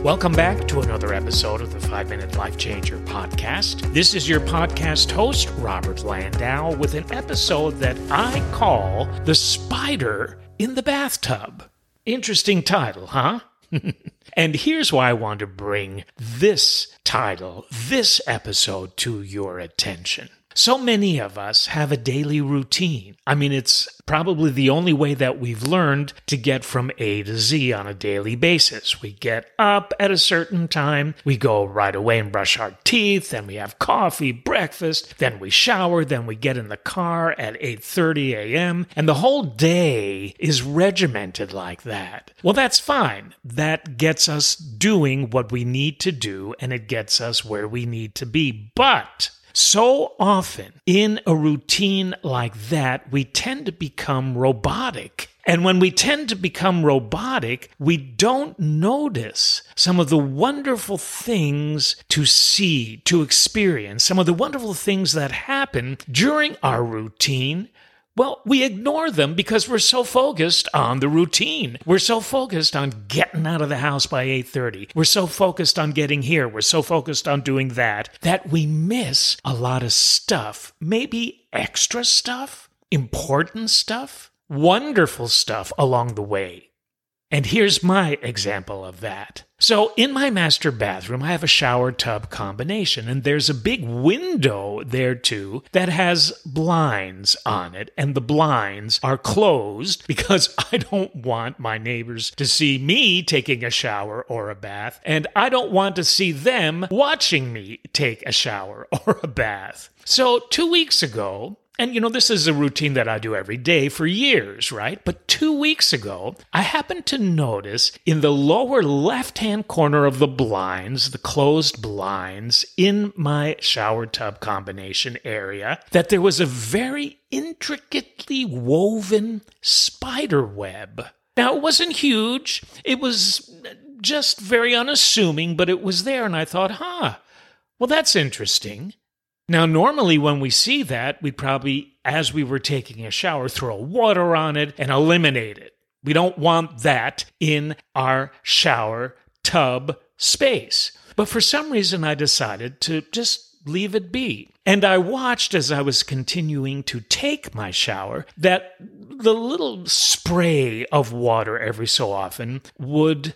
Welcome back to another episode of the 5-Minute Life Changer podcast. This is your podcast host, Robert Landau, with an episode that I call The Spider in the Bathtub. Interesting title, huh? And here's why I want to bring this title, this episode, to your attention. So many of us have a daily routine. I mean, it's probably the only way that we've learned to get from A to Z on a daily basis. We get up at a certain time, we go right away and brush our teeth, then we have coffee, breakfast, then we shower, then we get in the car at 8:30 a.m., and the whole day is regimented like that. Well, that's fine. That gets us doing what we need to do, and it gets us where we need to be. But so often, in a routine like that, we tend to become robotic. And when we tend to become robotic, we don't notice some of the wonderful things to see, to experience, some of the wonderful things that happen during our routine. Well, we ignore them because we're so focused on the routine. We're so focused on getting out of the house by 8:30. We're so focused on getting here. We're so focused on doing that we miss a lot of stuff. Maybe extra stuff, important stuff, wonderful stuff along the way. And here's my example of that. So in my master bathroom, I have a shower tub combination, and there's a big window there too that has blinds on it, and the blinds are closed because I don't want my neighbors to see me taking a shower or a bath, and I don't want to see them watching me take a shower or a bath. So 2 weeks ago, and this is a routine that I do every day for years, right? But 2 weeks ago, I happened to notice in the lower left-hand corner of the blinds, the closed blinds in my shower tub combination area, that there was a very intricately woven spider web. Now, it wasn't huge. It was just very unassuming, but it was there, and I thought, well, that's interesting. Now, normally when we see that, we'd probably, as we were taking a shower, throw water on it and eliminate it. We don't want that in our shower tub space. But for some reason, I decided to just leave it be. And I watched as I was continuing to take my shower that the little spray of water every so often would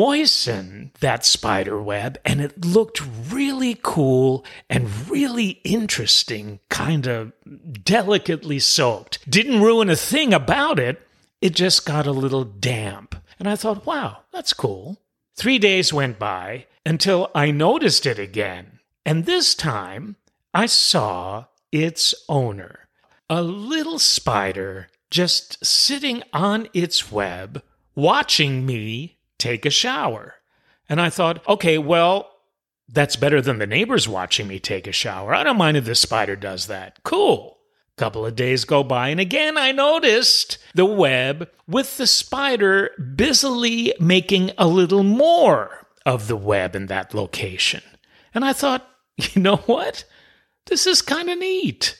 moisten that spider web, and it looked really cool and really interesting, kind of delicately soaked. Didn't ruin a thing about it, it just got a little damp. And I thought, wow, that's cool. 3 days went by until I noticed it again. And this time, I saw its owner, a little spider just sitting on its web, watching me take a shower. And I thought, okay, well, that's better than the neighbors watching me take a shower. I don't mind if the spider does that. Cool. Couple of days go by, and again I noticed the web with the spider busily making a little more of the web in that location. And I thought, you know what? This is kind of neat.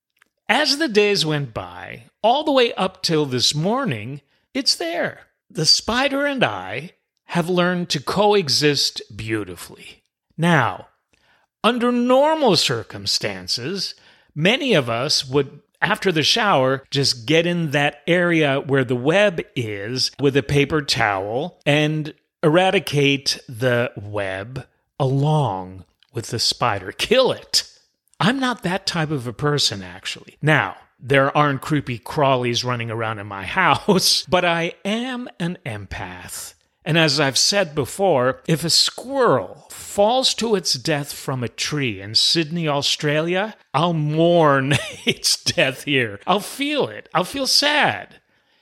As the days went by, all the way up till this morning, it's there. The spider and I have learned to coexist beautifully. Now, under normal circumstances, many of us would, after the shower, just get in that area where the web is with a paper towel and eradicate the web along with the spider. Kill it. I'm not that type of a person, actually. Now, there aren't creepy crawlies running around in my house, but I am an empath. And as I've said before, if a squirrel falls to its death from a tree in Sydney, Australia, I'll mourn its death here. I'll feel it. I'll feel sad.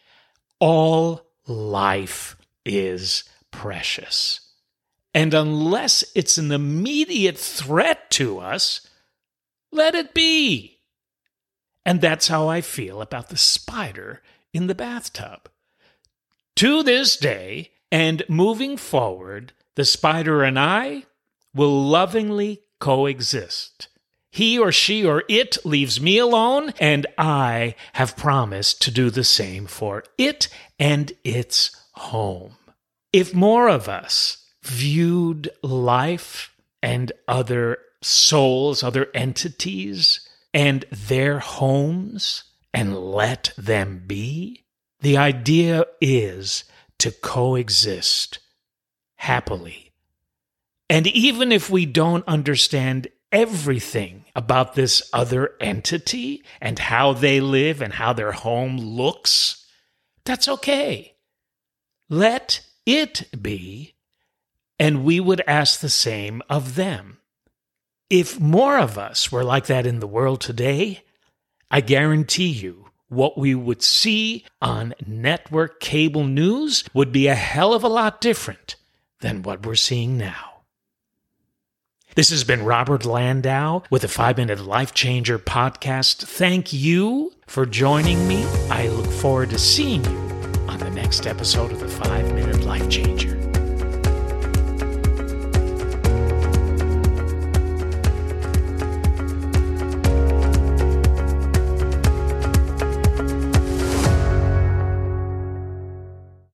All life is precious. And unless it's an immediate threat to us, let it be. And that's how I feel about the spider in the bathtub. To this day, and moving forward, the spider and I will lovingly coexist. He or she or it leaves me alone, and I have promised to do the same for it and its home. If more of us viewed life and other souls, other entities, and their homes and let them be? The idea is to coexist happily. And even if we don't understand everything about this other entity and how they live and how their home looks, that's okay. Let it be, and we would ask the same of them. If more of us were like that in the world today, I guarantee you what we would see on network cable news would be a hell of a lot different than what we're seeing now. This has been Robert Landau with the 5-Minute Life Changer podcast. Thank you for joining me. I look forward to seeing you on the next episode of the 5-Minute Life Changer.